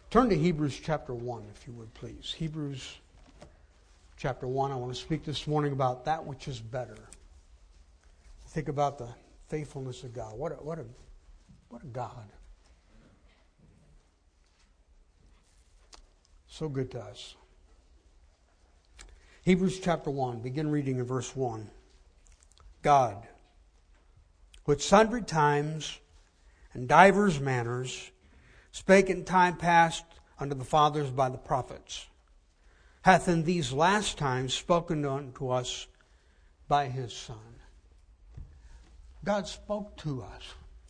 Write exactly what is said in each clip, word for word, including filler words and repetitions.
Turn to Hebrews chapter one, if you would, please. Hebrews chapter one. I want to speak this morning about that which is better. Think about the faithfulness of God. What a, what a, what a God. So good to us. Hebrews chapter one, begin reading in verse one. God, which sundry times and divers manners spake in time past unto the fathers by the prophets, hath in these last times spoken unto us by his Son. God spoke to us.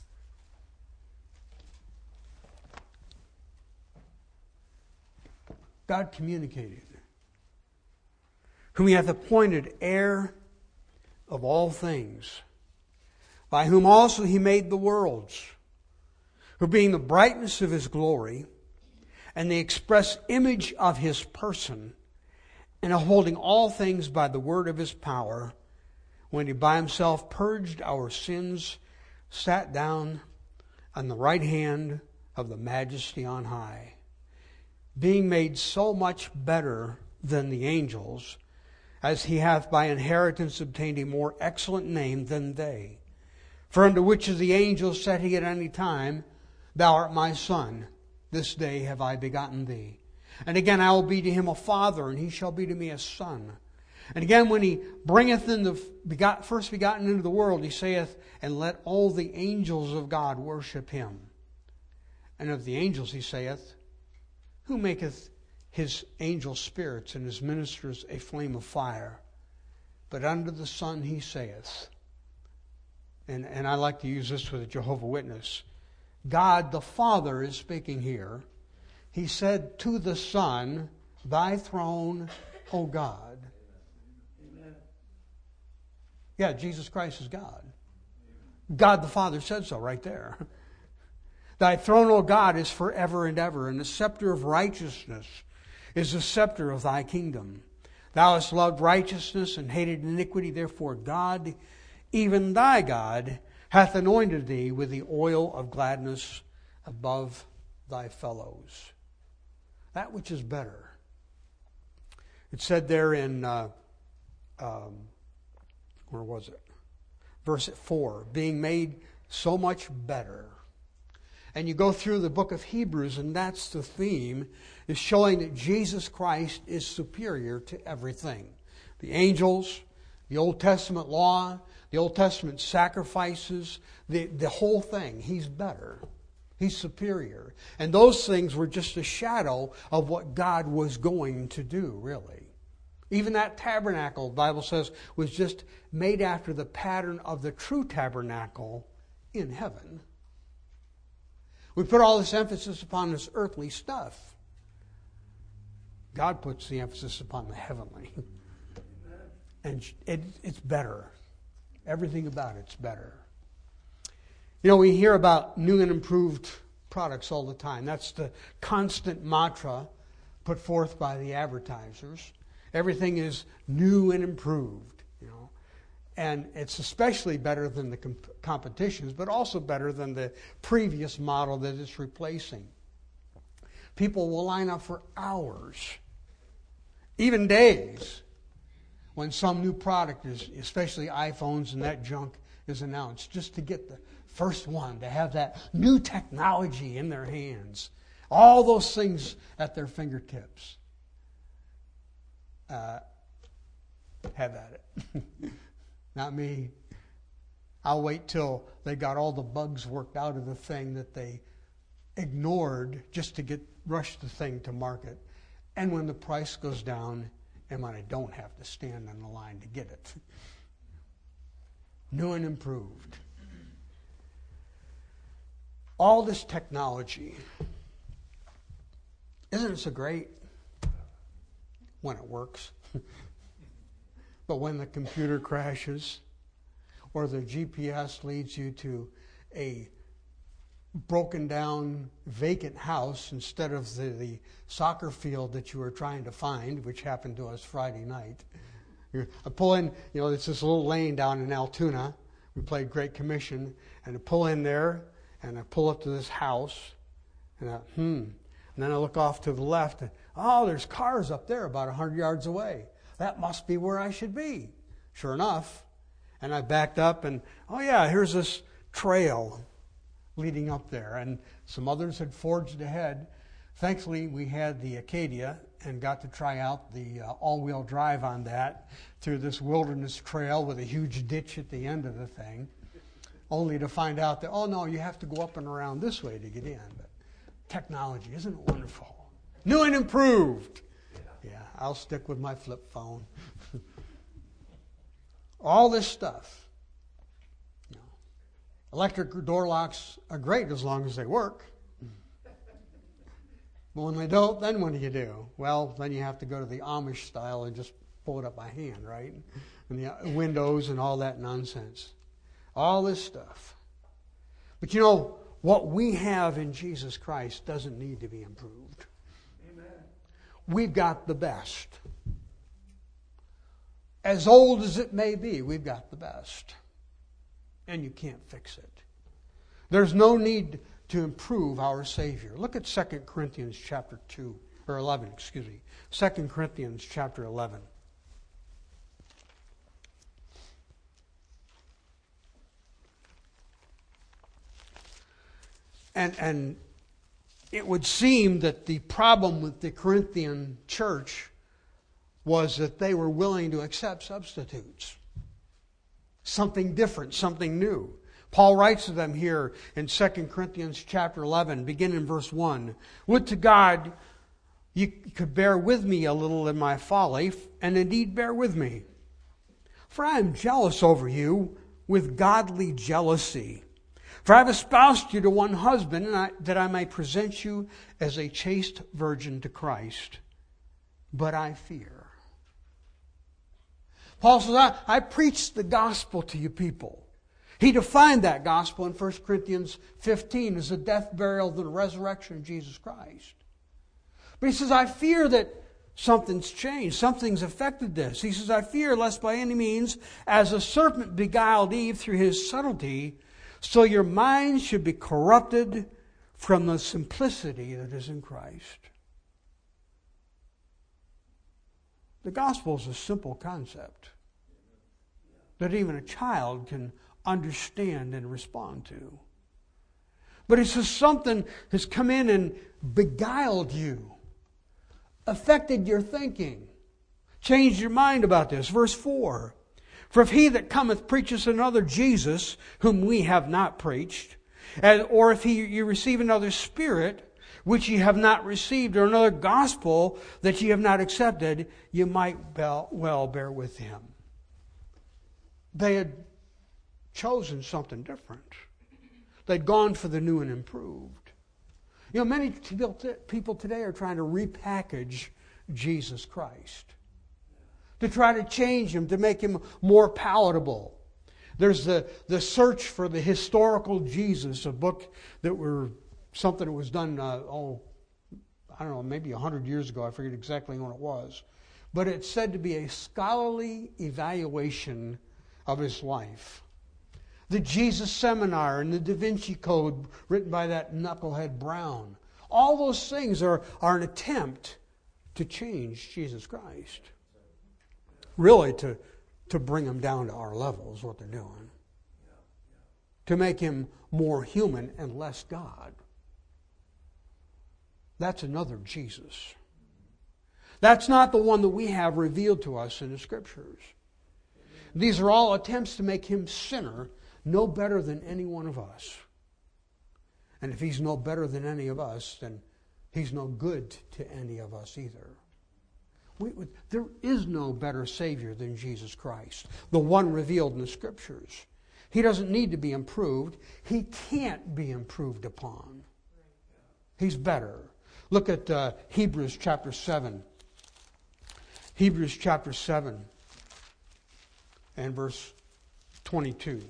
God communicated. Whom he hath appointed heir of all things, by whom also he made the worlds, who being the brightness of his glory, and the express image of his person, and holding all things by the word of his power, when he by himself purged our sins, sat down on the right hand of the majesty on high, being made so much better than the angels, as he hath by inheritance obtained a more excellent name than they. For unto which of the angels said he at any time, Thou art my Son, this day have I begotten thee. And again I will be to him a father, and he shall be to me a son. And again when he bringeth in the begot, first begotten into the world, he saith, And let all the angels of God worship him. And of the angels he saith, Who maketh his angel spirits and his ministers a flame of fire? But unto the Son he saith, and, and I like to use this with a Jehovah's Witness, God the Father is speaking here. He said to the Son, Thy throne, O God. Amen. Yeah, Jesus Christ is God. God the Father said so right there. Thy throne, O God, is forever and ever, and the scepter of righteousness is the scepter of thy kingdom. Thou hast loved righteousness and hated iniquity, therefore God, even thy God, hath anointed thee with the oil of gladness above thy fellows. That which is better. It said there in, uh, um, where was it? Verse four, being made so much better. And you go through the book of Hebrews, and that's the theme, is showing that Jesus Christ is superior to everything. The angels, the Old Testament law, the Old Testament sacrifices, the, the whole thing. He's better. He's superior. And those things were just a shadow of what God was going to do, really. Even that tabernacle, the Bible says, was just made after the pattern of the true tabernacle in heaven. We put all this emphasis upon this earthly stuff. God puts the emphasis upon the heavenly. And it, it's better. Everything about it's better. You know, we hear about new and improved products all the time. That's the constant mantra put forth by the advertisers. Everything is new and improved, you know. And it's especially better than the comp- competitions, but also better than the previous model that it's replacing. People will line up for hours, even days, when some new product is, especially iPhones and that junk, is announced, just to get the first one, to have that new technology in their hands. All those things at their fingertips. Uh, have at it. Not me. I'll wait till they got all the bugs worked out of the thing that they ignored just to get rush the thing to market. And when the price goes down, and when I don't have to stand on the line to get it. New and improved. All this technology, isn't it so great when it works? But when the computer crashes or the G P S leads you to a broken down vacant house instead of the, the soccer field that you were trying to find, which happened to us Friday night. I pull in, you know, it's this little lane down in Altoona. We played Great Commission, and I pull in there, and I pull up to this house, and I, hmm, And then I look off to the left, and oh, there's cars up there about one hundred yards away. That must be where I should be. Sure enough. And I backed up, and oh yeah, here's this trail leading up there. And some others had forged ahead. Thankfully, we had the Acadia and got to try out the uh, all-wheel drive on that through this wilderness trail with a huge ditch at the end of the thing, only to find out that, oh no, you have to go up and around this way to get in. But technology, isn't it wonderful? New and improved. Yeah, I'll stick with my flip phone. All this stuff. You know, electric door locks are great as long as they work. But when they don't, then what do you do? Well, then you have to go to the Amish style and just pull it up by hand, right? And the windows and all that nonsense. All this stuff. But you know, what we have in Jesus Christ doesn't need to be improved. Amen. We've got the best. As old as it may be, we've got the best. And you can't fix it. There's no need to improve our Savior. Look at Second Corinthians chapter two, or eleven, excuse me. Second Corinthians chapter eleven. And, and it would seem that the problem with the Corinthian church was that they were willing to accept substitutes. Something different, something new. Paul writes to them here in Second Corinthians chapter eleven, beginning in verse one. Would to God you could bear with me a little in my folly, and indeed bear with me. For I am jealous over you with godly jealousy. For I have espoused you to one husband, and I, that I may present you as a chaste virgin to Christ. But I fear. Paul says, I, I preached the gospel to you people. He defined that gospel in First Corinthians fifteen as the death, burial, and the resurrection of Jesus Christ. But he says, I fear that something's changed. Something's affected this. He says, I fear lest by any means, as a serpent beguiled Eve through his subtlety, so your minds should be corrupted from the simplicity that is in Christ. The gospel is a simple concept that even a child can understand and respond to. But it says something has come in and beguiled you, affected your thinking, changed your mind about this. Verse four, for if he that cometh preacheth another Jesus, whom we have not preached, and, or if he, you receive another spirit, which ye have not received, or another gospel that ye have not accepted, you might well bear with him. They had chosen something different. They'd gone for the new and improved. You know, many people today are trying to repackage Jesus Christ, to try to change him, to make him more palatable. There's the, the search for the historical Jesus, a book that were something that was done, uh, oh, I don't know, maybe a hundred years ago. I forget exactly when it was. But it's said to be a scholarly evaluation of his life. The Jesus Seminar and the Da Vinci Code written by that knucklehead Brown. All those things are, are an attempt to change Jesus Christ. Really to, to bring him down to our level is what they're doing. To make him more human and less God. That's another Jesus. That's not the one that we have revealed to us in the Scriptures. These are all attempts to make him sinner, no better than any one of us. And if he's no better than any of us, then he's no good to any of us either. We, there is no better Savior than Jesus Christ, the one revealed in the Scriptures. He doesn't need to be improved. He can't be improved upon. He's better. Look at uh, Hebrews chapter seven. Hebrews chapter seven and verse twenty-two.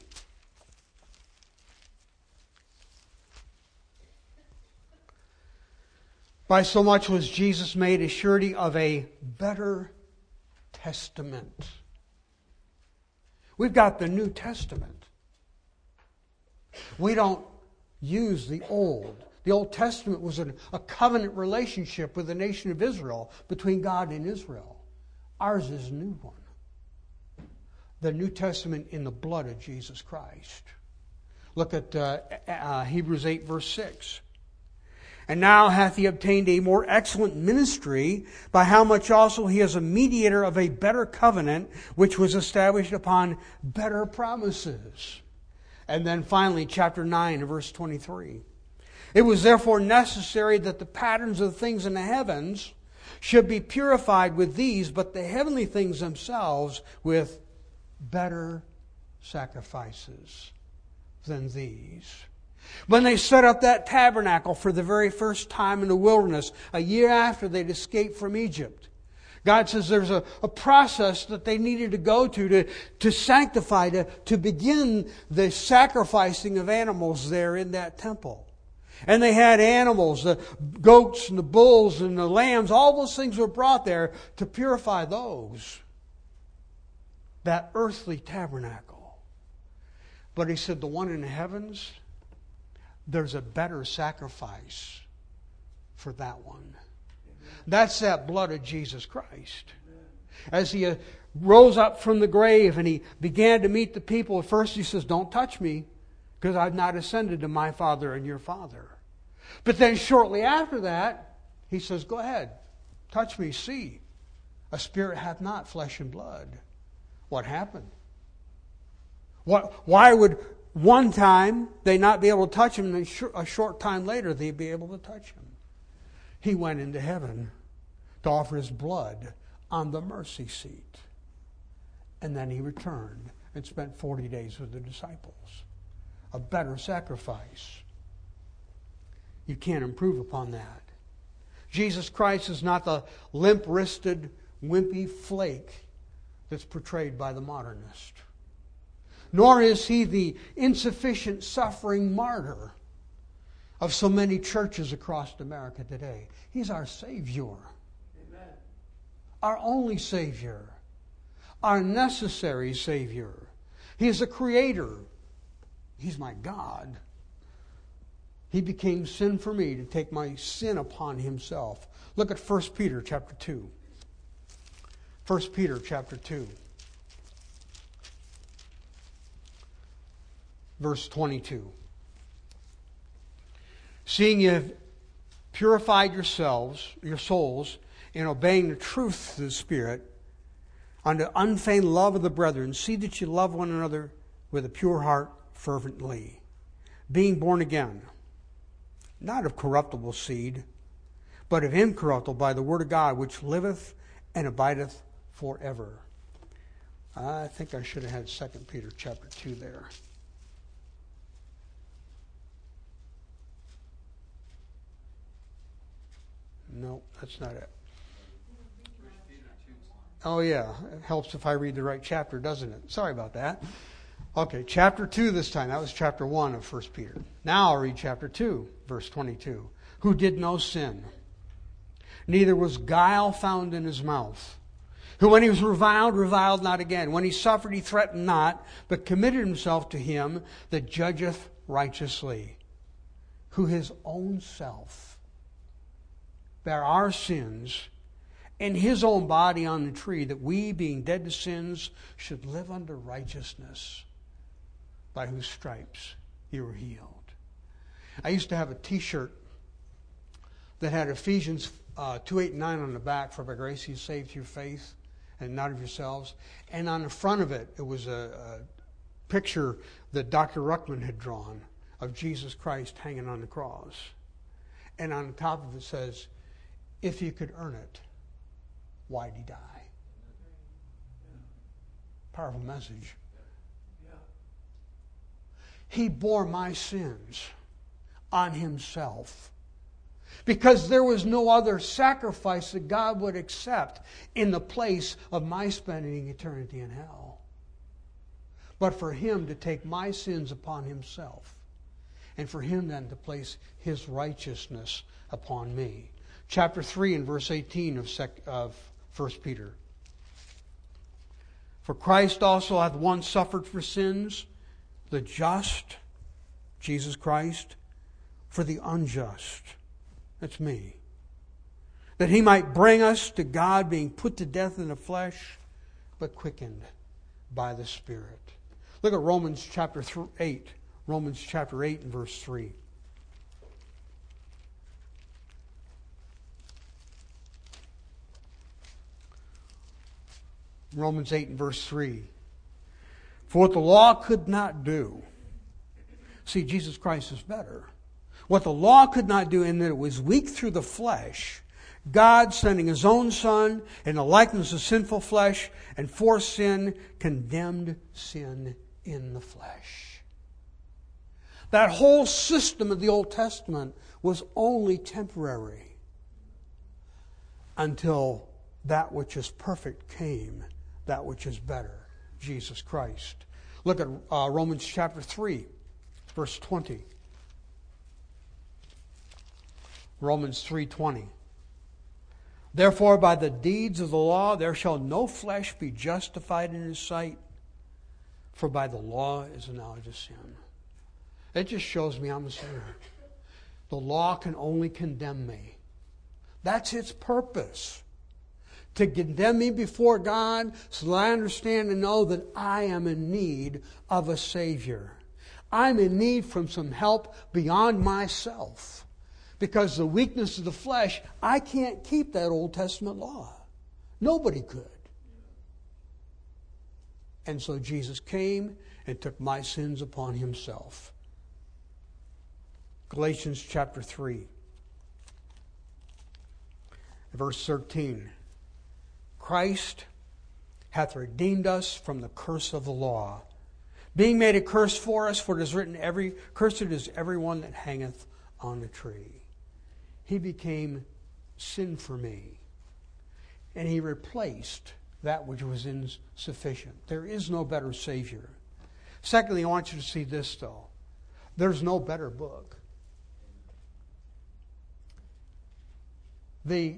By so much was Jesus made a surety of a better testament. We've got the New Testament. We don't use the Old. The Old Testament was a, a covenant relationship with the nation of Israel, between God and Israel. Ours is a new one. The New Testament in the blood of Jesus Christ. Look at uh, uh, Hebrews eight verse six. And now hath he obtained a more excellent ministry, by how much also he is a mediator of a better covenant, which was established upon better promises. And then finally, chapter nine, verse twenty-three. It was therefore necessary that the patterns of things in the heavens should be purified with these, but the heavenly things themselves with better sacrifices than these. When they set up that tabernacle for the very first time in the wilderness, a year after they'd escaped from Egypt, God says there's a, a process that they needed to go to to, to sanctify, to, to begin the sacrificing of animals there in that temple. And they had animals, the goats and the bulls and the lambs, all those things were brought there to purify those. That earthly tabernacle. But he said the one in the heavens, there's a better sacrifice for that one. That's that blood of Jesus Christ. As he rose up from the grave and he began to meet the people, at first he says, don't touch me, because I've not ascended to my Father and your Father. But then shortly after that, he says, go ahead, touch me, see. A spirit hath not flesh and blood. What happened? What, why would one time they not be able to touch him, and then a short time later they'd be able to touch him? He went into heaven to offer his blood on the mercy seat. And then he returned and spent forty days with the disciples. A better sacrifice. You can't improve upon that. Jesus Christ is not the limp-wristed, wimpy flake that's portrayed by the modernist. Nor is he the insufficient suffering martyr of so many churches across America today. He's our Savior. Amen. Our only Savior. Our necessary Savior. He is a Creator. He's my God. He became sin for me to take my sin upon himself. Look at First Peter chapter two. First Peter chapter two. Verse twenty-two. Seeing you have purified yourselves, your souls, in obeying the truth of the Spirit, unto unfeigned love of the brethren, see that you love one another with a pure heart fervently, being born again, not of corruptible seed, but of incorruptible, by the word of God, which liveth and abideth forever. I think I should have had Second Peter chapter two there. No, that's not it. Oh yeah, it helps if I read the right chapter, doesn't it? Sorry about that. Okay, chapter two this time. That was chapter one of First Peter. Now I'll read chapter two, verse twenty-two. Who did no sin, neither was guile found in his mouth. Who when he was reviled, reviled not again. When he suffered, he threatened not, but committed himself to him that judgeth righteously. Who his own self bare our sins in his own body on the tree, that we, being dead to sins, should live unto righteousness, by whose stripes you were healed. I used to have a t-shirt that had Ephesians uh, two, eight, and nine on the back, for by grace you saved through faith, and not of yourselves. And on the front of it, it was a, a picture that Doctor Ruckman had drawn of Jesus Christ hanging on the cross. And on the top of it says, if you could earn it, why'd he die? Powerful message. He bore my sins on himself, because there was no other sacrifice that God would accept in the place of my spending eternity in hell. But for him to take my sins upon himself, and for him then to place his righteousness upon me. Chapter three and verse eighteen of, sec- of First Peter. For Christ also hath once suffered for sins, the just, Jesus Christ, for the unjust. That's me. That he might bring us to God, being put to death in the flesh, but quickened by the Spirit. Look at Romans chapter eight. Romans chapter eight and verse three. Romans eight and verse three. For what the law could not do. See, Jesus Christ is better. What the law could not do, in that it was weak through the flesh, God, sending His own Son in the likeness of sinful flesh, and for sin, condemned sin in the flesh. That whole system of the Old Testament was only temporary until that which is perfect came, that which is better, Jesus Christ. Look at uh, Romans chapter three, verse twenty. Romans three twenty. Therefore, by the deeds of the law, there shall no flesh be justified in His sight, for by the law is the knowledge of sin. It just shows me I'm a sinner. The law can only condemn me. That's its purpose. To condemn me before God so that I understand and know that I am in need of a Savior. I'm in need from some help beyond myself. Because the weakness of the flesh, I can't keep that Old Testament law. Nobody could. And so Jesus came and took my sins upon Himself. Galatians chapter three, verse thirteen. Christ hath redeemed us from the curse of the law, being made a curse for us, for it is written, every cursed is everyone that hangeth on a tree. He became sin for me, and He replaced that which was insufficient. There is no better Savior. Secondly, I want you to see this, though. There's no better book. The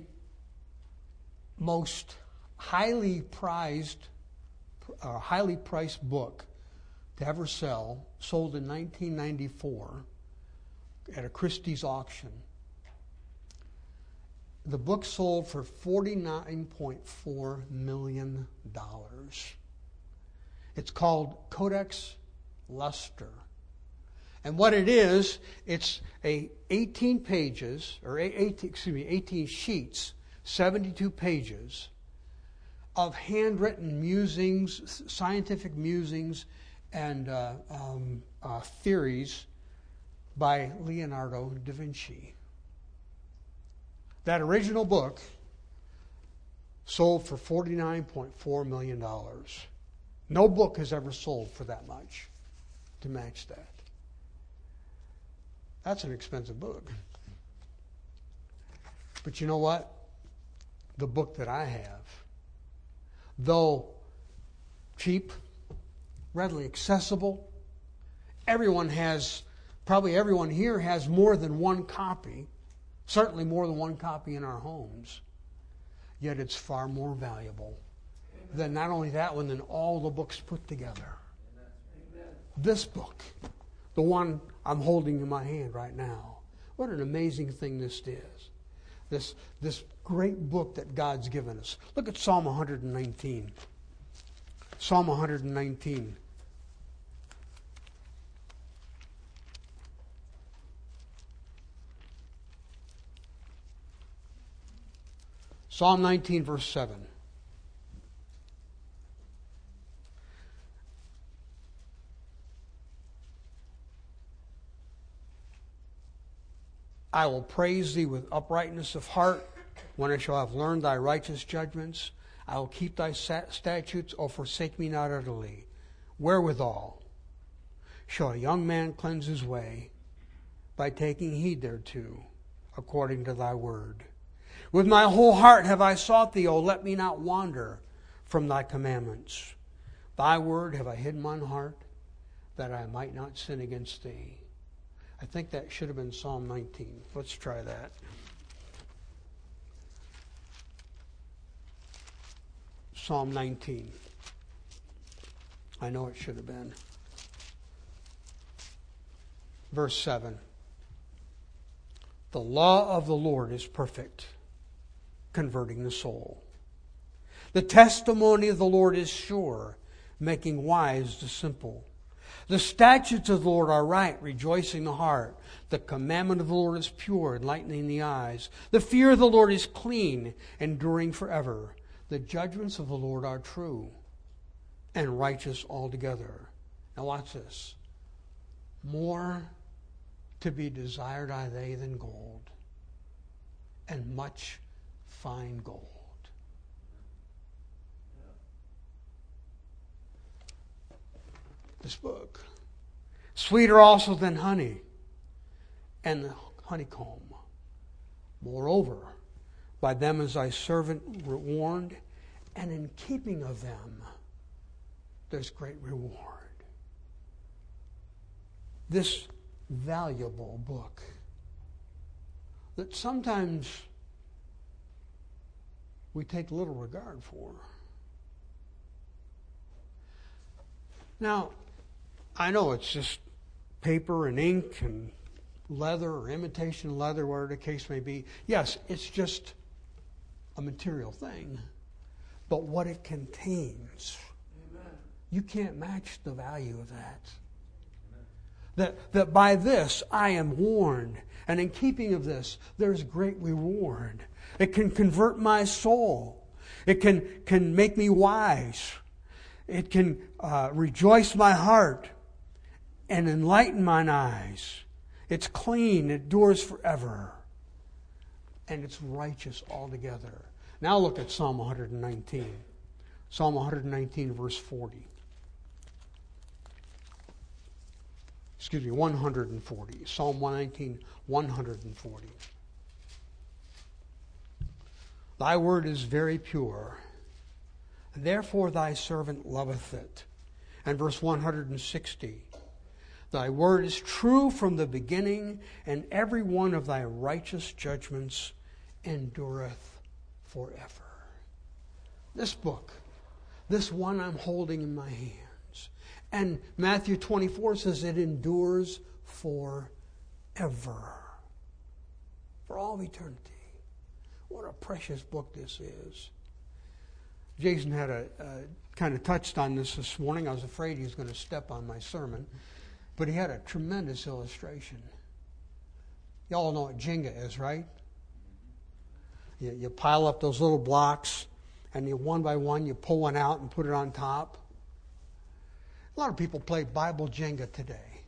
most highly prized, uh, highly priced book to ever sell, sold in nineteen ninety-four at a Christie's auction. The book sold for forty-nine point four million dollars. It's called Codex Leicester. And what it is, it's a eighteen pages, or eighteen, excuse me, eighteen sheets, seventy-two pages of handwritten musings, scientific musings, and uh, um, uh, theories by Leonardo da Vinci. That original book sold for forty-nine point four million dollars. No book has ever sold for that much to match that. That's an expensive book. But you know what? The book that I have, though cheap, readily accessible, everyone has, probably everyone here has more than one copy, certainly more than one copy in our homes. Yet it's far more valuable than not only that one, than all the books put together. This book, the one I'm holding in my hand right now. What an amazing thing this is. This, this great book that God's given us. Look at Psalm one nineteen. Psalm one nineteen. Psalm nineteen, verse seven. I will praise Thee with uprightness of heart when I shall have learned Thy righteous judgments. I will keep Thy statutes, O forsake me not utterly. Wherewithal shall a young man cleanse his way? By taking heed thereto, according to Thy word. With my whole heart have I sought Thee, O let me not wander from Thy commandments. Thy word have I hid in mine heart, that I might not sin against Thee. I think that should have been Psalm nineteen. Let's try that. Psalm nineteen. I know it should have been. Verse seven. The law of the Lord is perfect, converting the soul. The testimony of the Lord is sure, making wise the simple. The statutes of the Lord are right, rejoicing the heart. The commandment of the Lord is pure, enlightening the eyes. The fear of the Lord is clean, enduring forever. The judgments of the Lord are true and righteous altogether. Now watch this. More to be desired are they than gold, and much fine gold. This book. Sweeter also than honey and the honeycomb. Moreover, by them is thy servant warned, and in keeping of them there's great reward. This valuable book that sometimes we take little regard for. Now, I know it's just paper and ink and leather or imitation leather, whatever the case may be. Yes, it's just a material thing. But what it contains, amen, you can't match the value of that. That, that by this I am warned, and in keeping of this, there's great reward. It can convert my soul. It can, can make me wise. It can uh, rejoice my heart and enlighten mine eyes. It's clean, it endures forever, and it's righteous altogether. Now look at Psalm one nineteen. Psalm one nineteen, verse forty. Excuse me, one forty. Psalm one nineteen, one forty. Thy word is very pure, therefore thy servant loveth it. And verse one sixty. Thy word is true from the beginning, and every one of thy righteous judgments endureth forever. This book, this one I'm holding in my hands. And Matthew twenty-four says it endures forever. For all of eternity. What a precious book this is. Jason had a, a kind of touched on this this morning. I was afraid he was going to step on my sermon. But he had a tremendous illustration. You all know what Jenga is, right? You, you pile up those little blocks, and you one by one, you pull one out and put it on top. A lot of people play Bible Jenga today.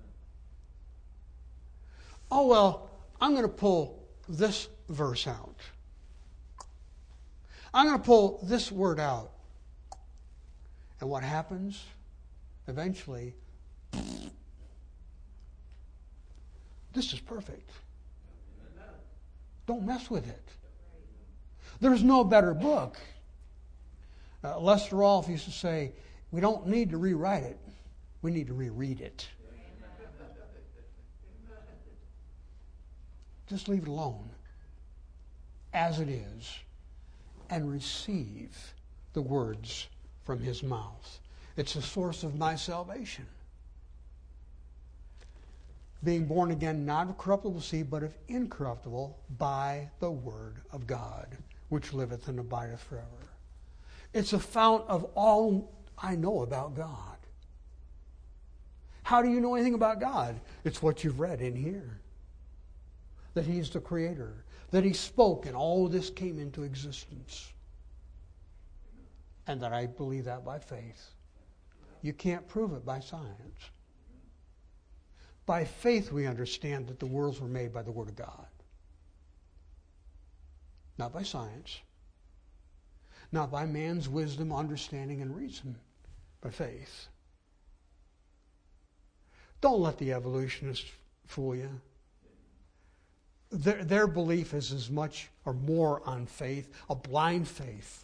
Oh, well, I'm going to pull this verse out. I'm going to pull this word out. And what happens? Eventually, this is perfect. Don't mess with it. There's no better book. Uh, Lester Rolfe used to say, we don't need to rewrite it. We need to reread it. Just leave it alone as it is and receive the words from his mouth. It's the source of my salvation. Being born again, not of corruptible seed, but of incorruptible, by the word of God, which liveth and abideth forever. It's a fount of all I know about God. How do you know anything about God? It's what you've read in here. That He's the Creator. That He spoke and all this came into existence. And that I believe that by faith. You can't prove it by science. By faith we understand that the worlds were made by the Word of God. Not by science. Not by man's wisdom, understanding, and reason. By faith. Don't let the evolutionists fool you. Their, their belief is as much or more on faith, a blind faith.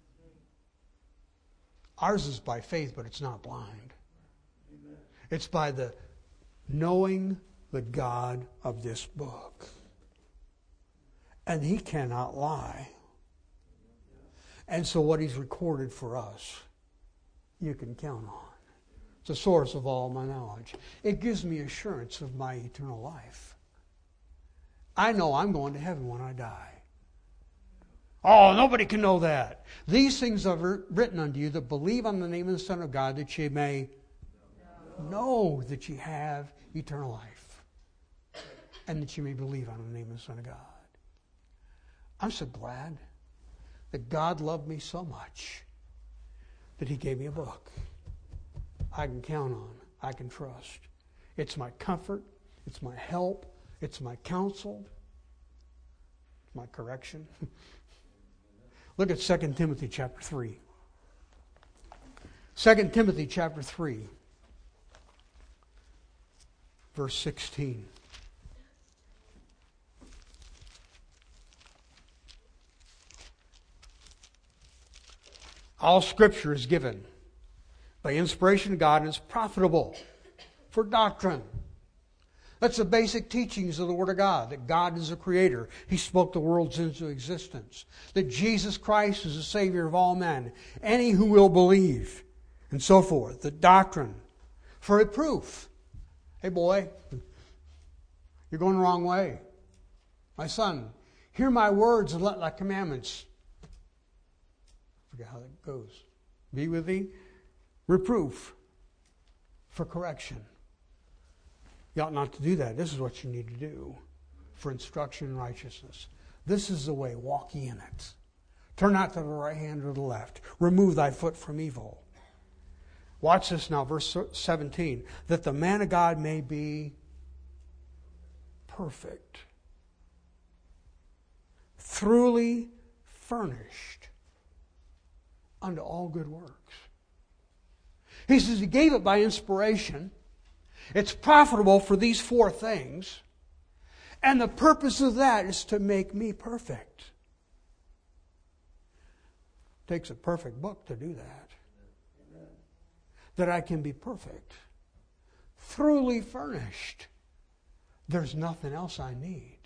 Ours is by faith, but it's not blind. It's by the knowing the God of this book. And He cannot lie. And so what He's recorded for us, you can count on. It's the source of all my knowledge. It gives me assurance of my eternal life. I know I'm going to heaven when I die. Oh, nobody can know that. These things are written unto you that believe on the name of the Son of God, that ye may know that ye have eternal life, and that you may believe on the name of the Son of God. I'm so glad that God loved me so much that He gave me a book I can count on, I can trust. It's my comfort, it's my help, it's my counsel, it's my correction. Look at Second Timothy chapter three. Second Timothy chapter three, verse sixteen. All Scripture is given by inspiration of God and is profitable for doctrine. That's the basic teachings of the Word of God, that God is the Creator. He spoke the worlds into existence. That Jesus Christ is the Savior of all men, any who will believe, and so forth. The doctrine for reproof. Hey boy, you're going the wrong way. My son, hear my words and let thy commandments. I forget how that goes. Be with thee. Reproof for correction. You ought not to do that. This is what you need to do for instruction in righteousness. This is the way. Walk ye in it. Turn not to the right hand or the left. Remove thy foot from evil. Watch this now, verse seventeen. That the man of God may be perfect, thoroughly furnished unto all good works. He says He gave it by inspiration. It's profitable for these four things. And the purpose of that is to make me perfect. It takes a perfect book to do that. That I can be perfect. Thoroughly furnished. There's nothing else I need.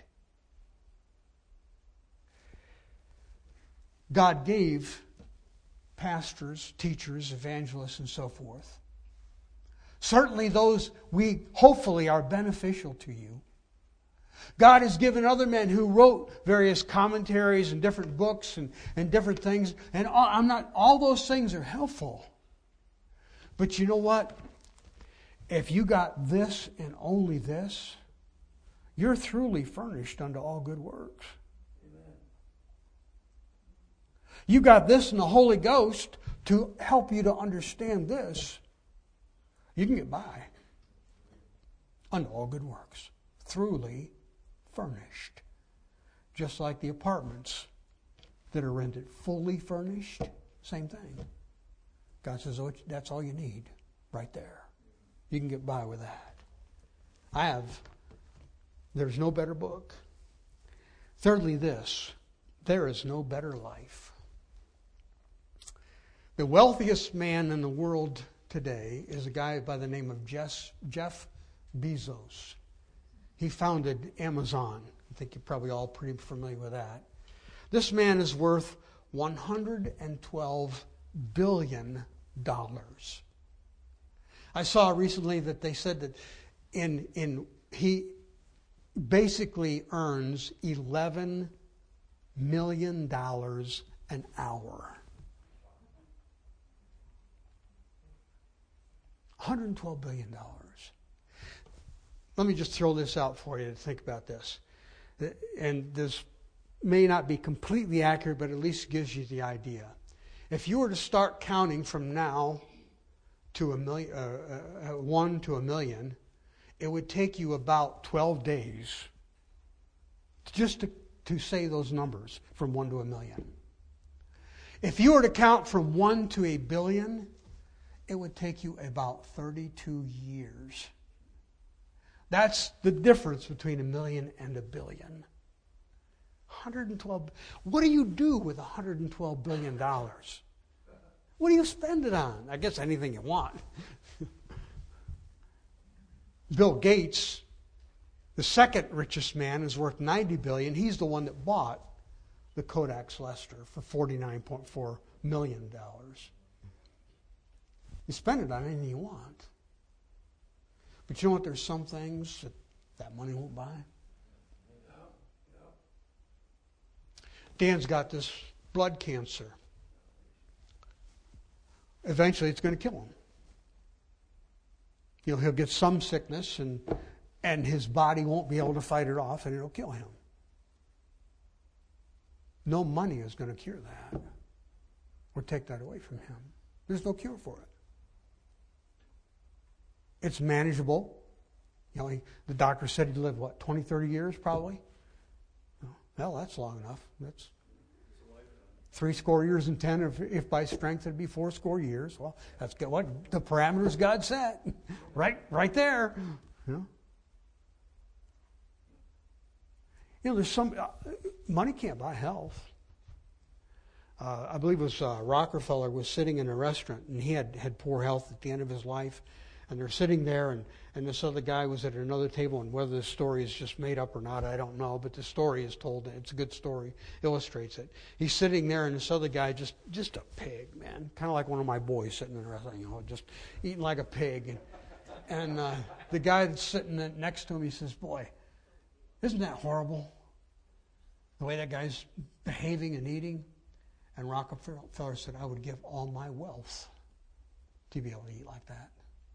God gave pastors, teachers, evangelists, and so forth. Certainly those we hopefully are beneficial to you. God has given other men who wrote various commentaries and different books and, and different things. And all, I'm not, all those things are helpful. But you know what? If you got this and only this, you're thoroughly furnished unto all good works. Amen. You got this and the Holy Ghost to help you to understand this. You can get by unto all good works, thoroughly furnished. Just like the apartments that are rented, fully furnished, same thing. God says, oh, that's all you need right there. You can get by with that. I have, there's no better book. Thirdly, this, there is no better life. The wealthiest man in the world today is a guy by the name of Jeff, Jeff Bezos. He founded Amazon. I think you're probably all pretty familiar with that. This man is worth one hundred twelve billion dollars. I saw recently that they said that in in he basically earns eleven million dollars an hour. one hundred twelve billion dollars. Let me just throw this out for you to think about this. And this may not be completely accurate, but at least gives you the idea. If you were to start counting from now to a million, uh, uh, one to a million, it would take you about twelve days just to, to say those numbers from one to a million. If you were to count from one to a billion, it would take you about thirty-two years. That's the difference between a million and a billion. one hundred twelve. What do you do with one hundred twelve billion dollars? What do you spend it on? I guess anything you want. Bill Gates, the second richest man, is worth ninety billion dollars. He's the one that bought the Kodak Lester for forty-nine point four million dollars. You spend it on anything you want. But you know what? There's some things that that money won't buy. Dan's got this blood cancer. Eventually it's going to kill him. You know, he'll get some sickness and and his body won't be able to fight it off and it'll kill him. No money is going to cure that or take that away from him. There's no cure for it. It's manageable. You know, he, the doctor said he'd live, what, twenty, thirty years probably? Well, that's long enough. That's three score years and ten. If, if by strength it'd be four score years. Well, that's good. What the parameters God set. right, right there. You know, you know there's some, uh, money can't buy health. Uh, I believe it was uh, Rockefeller was sitting in a restaurant and he had, had poor health at the end of his life. And they're sitting there, and, and this other guy was at another table, and whether this story is just made up or not, I don't know, but the story is told. It's a good story, illustrates it. He's sitting there, and this other guy, just just a pig, man, kind of like one of my boys sitting in a restaurant, you know, just eating like a pig. And, and uh, the guy that's sitting next to him, he says, boy, isn't that horrible, the way that guy's behaving and eating? And Rockefeller said, I would give all my wealth to be able to eat like that.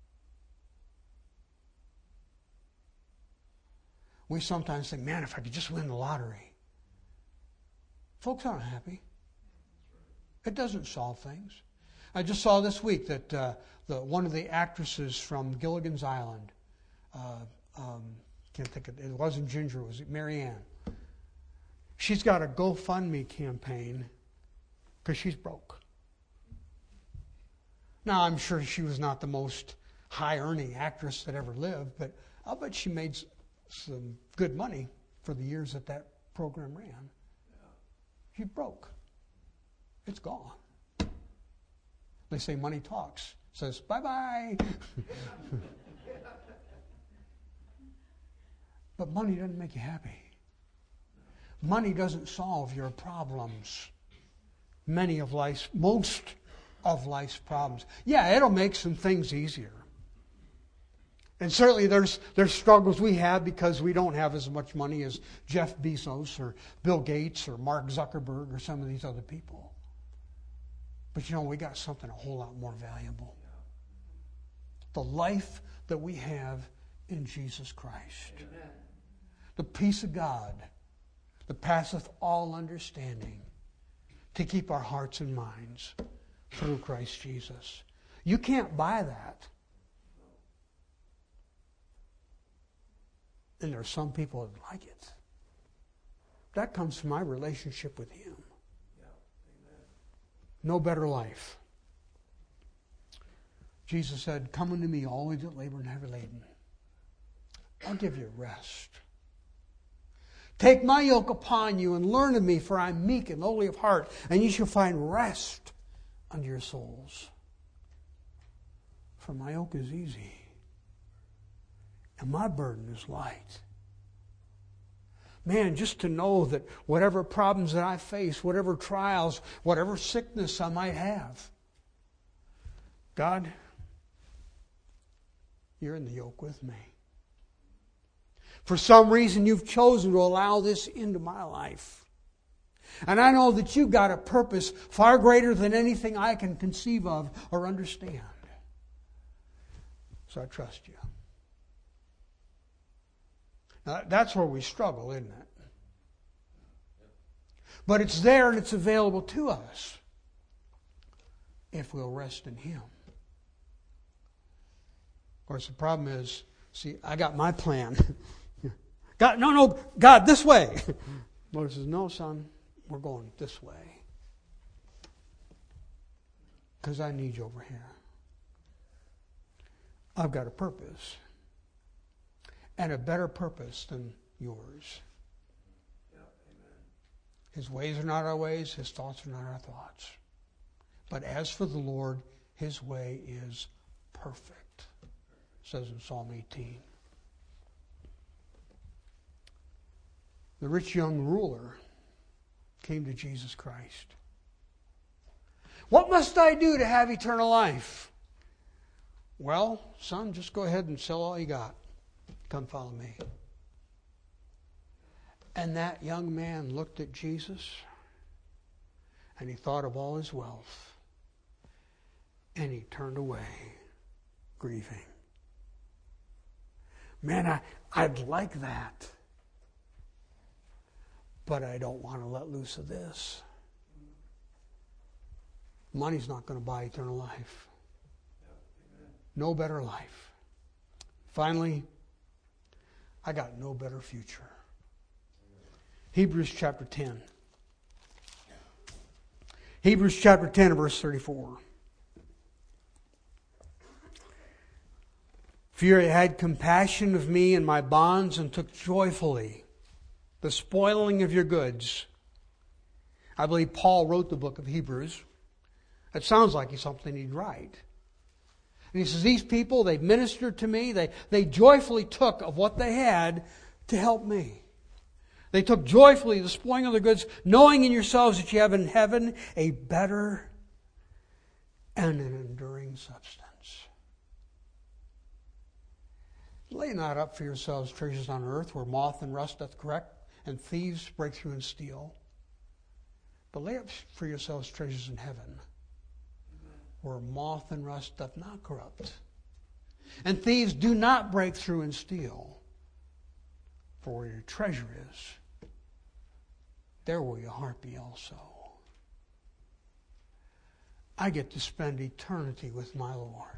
We sometimes think, man, if I could just win the lottery. Folks aren't happy. It doesn't solve things. I just saw this week that uh, the one of the actresses from Gilligan's Island, uh, um, can't think of it, it wasn't Ginger, it was Mary Ann. She's got a GoFundMe campaign because she's broke. Now, I'm sure she was not the most high-earning actress that ever lived, but I'll bet she made some good money for the years that that program ran. Yeah. She broke. It's gone. They say money talks. Says, bye-bye. But money doesn't make you happy. Money doesn't solve your problems. Many of life's, most of life's problems. Yeah, it'll make some things easier. And certainly there's there's struggles we have because we don't have as much money as Jeff Bezos or Bill Gates or Mark Zuckerberg or some of these other people. But you know, we got something a whole lot more valuable. The life that we have in Jesus Christ. Amen. The peace of God that passeth all understanding to keep our hearts and minds through Christ Jesus. You can't buy that. And there are some people that like it. That comes from my relationship with Him. Yeah. Amen. No better life. Jesus said, come unto me, all ye that labor and heavy laden. I'll give you rest. Take my yoke upon you and learn of me, for I am meek and lowly of heart, and ye shall find rest unto your souls. For my yoke is easy, and my burden is light. Man, just to know that whatever problems that I face, whatever trials, whatever sickness I might have, God, you're in the yoke with me. For some reason, you've chosen to allow this into my life. And I know that you've got a purpose far greater than anything I can conceive of or understand. So I trust you. Now, that's where we struggle, isn't it? But it's there and it's available to us if we'll rest in Him. Of course, the problem is, see, I got my plan. God, no, no, God, this way. Lord says, no, son, we're going this way. Because I need you over here. I've got a purpose. And a better purpose than yours. Yeah, amen. His ways are not our ways, His thoughts are not our thoughts. But as for the Lord, His way is perfect. It says in Psalm eighteen. The rich young ruler came to Jesus Christ. What must I do to have eternal life? Well, son, just go ahead and sell all you got. Come follow me. And that young man looked at Jesus And he thought of all his wealth. And he turned away, grieving. Man, I, I'd like that. But I don't want to let loose of this. Money's not going to buy eternal life. No better life. Finally, I got no better future. Hebrews chapter ten. Hebrews chapter ten, verse thirty-four. For you had compassion of me and my bonds, and took joyfully the spoiling of your goods. I believe Paul wrote the book of Hebrews. It sounds like it's something he'd write. And he says, these people, they ministered to me. They, they joyfully took of what they had to help me. They took joyfully the spoiling of their goods, knowing in yourselves that you have in heaven a better and an enduring substance. Lay not up for yourselves treasures on earth, where moth and rust doth correct, and thieves break through and steal. But lay up for yourselves treasures in heaven, where moth and rust doth not corrupt, and thieves do not break through and steal. For where your treasure is, there will your heart be also. I get to spend eternity with my Lord.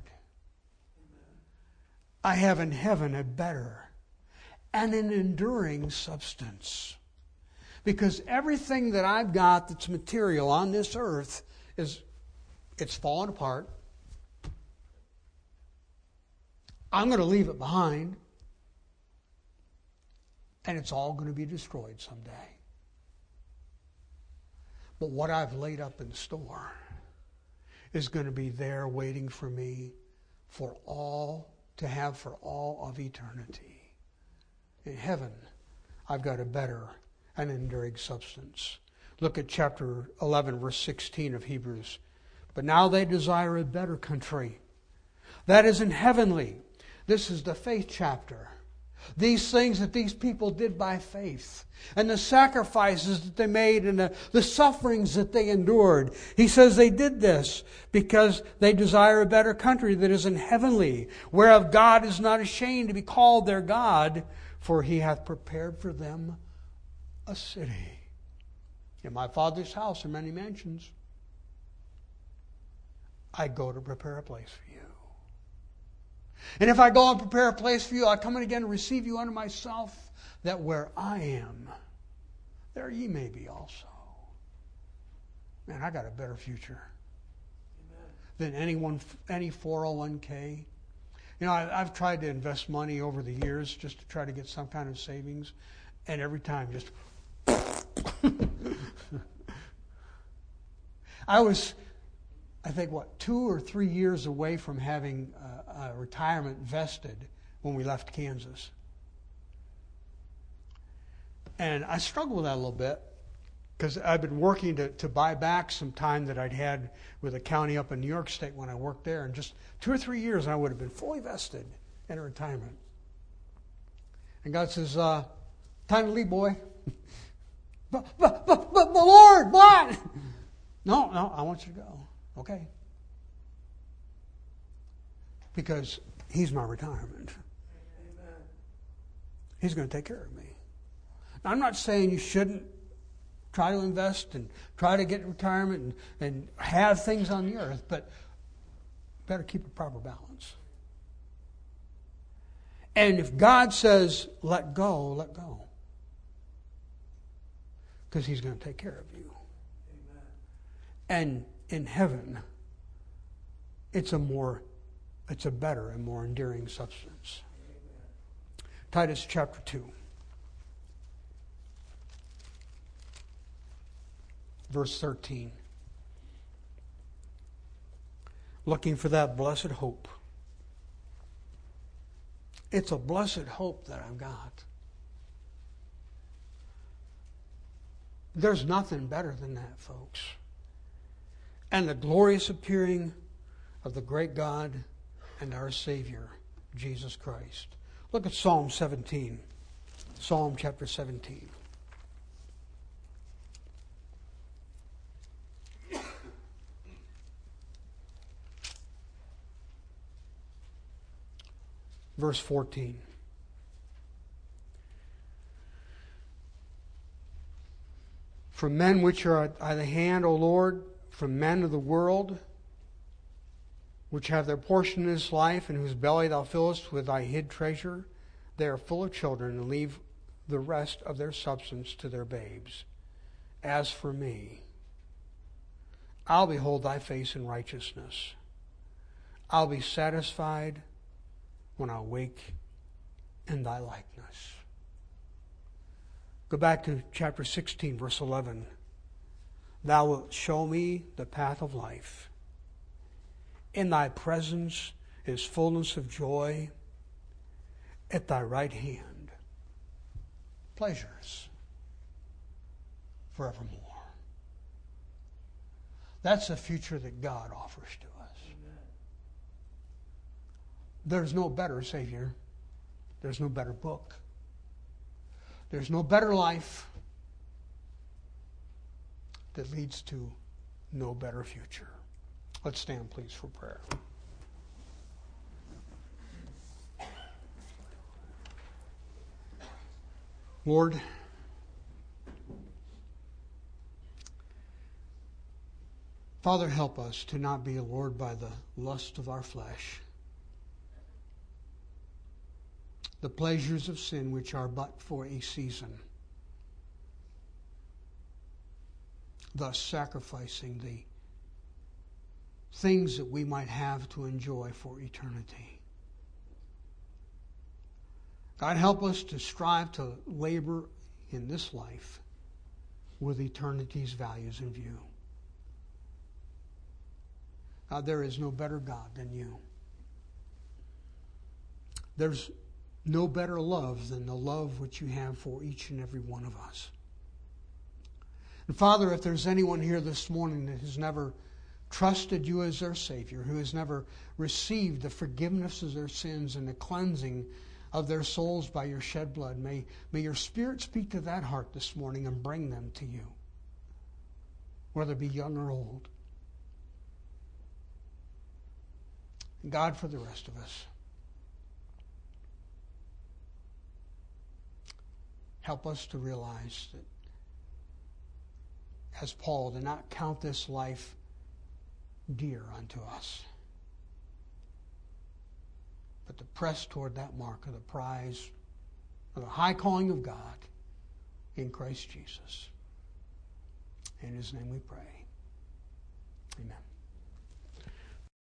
I have in heaven a better and an enduring substance. Because everything that I've got that's material on this earth is, it's falling apart. I'm going to leave it behind. And it's all going to be destroyed someday. But what I've laid up in store is going to be there waiting for me for all to have for all of eternity. In heaven, I've got a better and enduring substance. Look at chapter eleven, verse sixteen of Hebrews. But now they desire a better country. That is in heavenly. This is the faith chapter. These things that these people did by faith, and the sacrifices that they made, and the, the sufferings that they endured. He says they did this because they desire a better country that is in heavenly, whereof God is not ashamed to be called their God, for He hath prepared for them a city. In my Father's house are many mansions. I go to prepare a place for you. And if I go and prepare a place for you, I'll come in again and receive you unto myself, that where I am, there ye may be also. Man, I got a better future. Amen. Than anyone, any four oh one k. You know, I, I've tried to invest money over the years just to try to get some kind of savings, and every time just... I was... I think, what, two or three years away from having uh, a retirement vested when we left Kansas. And I struggled with that a little bit because I've been working to, to buy back some time that I'd had with a county up in New York State when I worked there. And just two or three years, I would have been fully vested in a retirement. And God says, uh, time to leave, boy. but, but, but, but, the Lord, what? No, no, I want you to go. Okay. Because He's my retirement. Amen. He's going to take care of me. Now, I'm not saying you shouldn't try to invest and try to get retirement and, and have things on the earth, but better keep a proper balance. And if God says, let go, let go. Because He's going to take care of you. Amen. And in heaven, it's a more, it's a better and more enduring substance. Amen. Titus chapter two. Verse thirteen. Looking for that blessed hope. It's a blessed hope that I've got. There's nothing better than that, folks. And the glorious appearing of the great God and our Savior, Jesus Christ. Look at Psalm seventeen. Psalm chapter seventeen. Verse fourteen. From men which are at thy hand, O Lord, from men of the world, which have their portion in this life, and whose belly thou fillest with thy hid treasure, they are full of children, and leave the rest of their substance to their babes. As for me, I'll behold thy face in righteousness. I'll be satisfied when I wake in thy likeness. Go back to chapter sixteen, verse eleven. Thou wilt show me the path of life. In thy presence is fullness of joy. At thy right hand, pleasures forevermore. That's the future that God offers to us. Amen. There's no better Savior. There's no better book. There's no better life that leads to no better future. Let's stand, please, for prayer. Lord, Father, help us to not be allured by the lust of our flesh, the pleasures of sin which are but for a season, thus sacrificing the things that we might have to enjoy for eternity. God, help us to strive to labor in this life with eternity's values in view. God, there is no better God than you. There's no better love than the love which you have for each and every one of us. And Father, if there's anyone here this morning that has never trusted you as their Savior, who has never received the forgiveness of their sins and the cleansing of their souls by your shed blood, may, may your Spirit speak to that heart this morning and bring them to you, whether it be young or old. And God, for the rest of us, help us to realize that, as Paul, to not count this life dear unto us, but to press toward that mark of the prize of the high calling of God in Christ Jesus. In his name we pray.